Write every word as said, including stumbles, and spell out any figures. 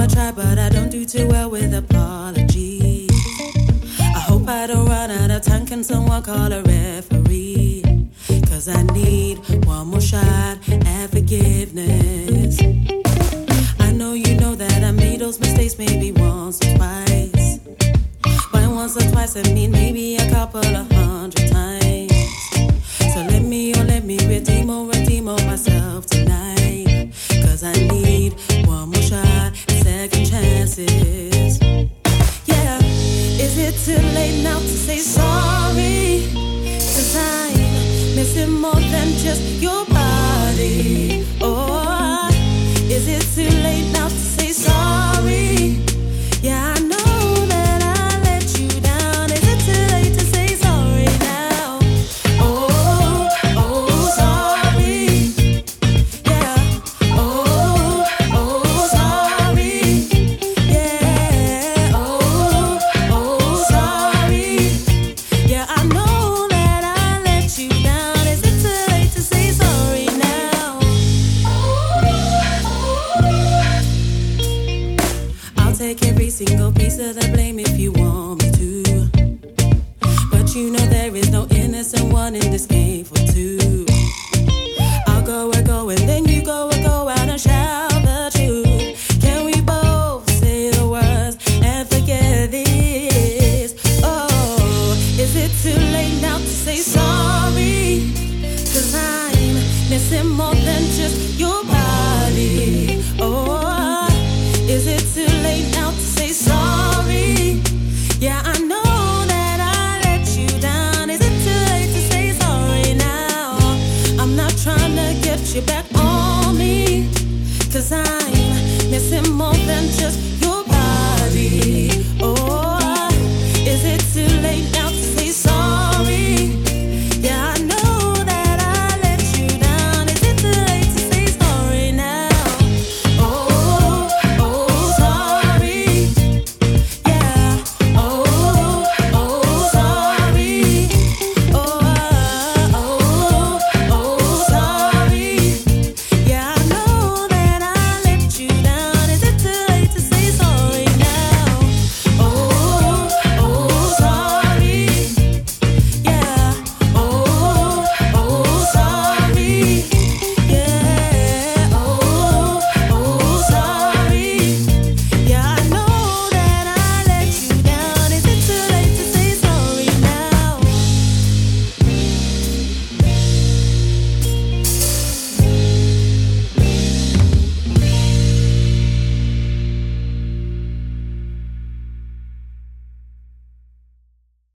I try, but I don't do too well with apologies. I hope I don't run out of time. Can someone call a referee? Cause I need one more shot at forgiveness. I know you know that I made those mistakes maybe once or twice. By once or twice, I mean maybe a couple of hundred times. So let me, oh let me redeem, oh redeem oh myself tonight. Cause I need one more shot, second chances. Yeah, is it too late now to say sorry? Cause I'm missing more than just your body. Oh, is it too late now to say sorry? Yeah, I know that I let you down. Is it too late to say sorry now? Oh, oh, sorry. Yeah. Oh, oh, sorry. Yeah. Oh, oh, sorry. Yeah, I know that I let you down. Is it too late to say sorry now? I'll take every single piece of the blame if you want me to. But you know there is no innocent one in this game for two. I'll go and go and then you go and go out and shout the truth. Can we both say the words and forget this? Oh, is it too late now to say sorry? Cause I'm missing more than just your body. Oh, is it too late now to say sorry? Yeah, I know that I let you down. Is it too late to say sorry now? I'm not trying to get you back on me. Cause I'm missing more than just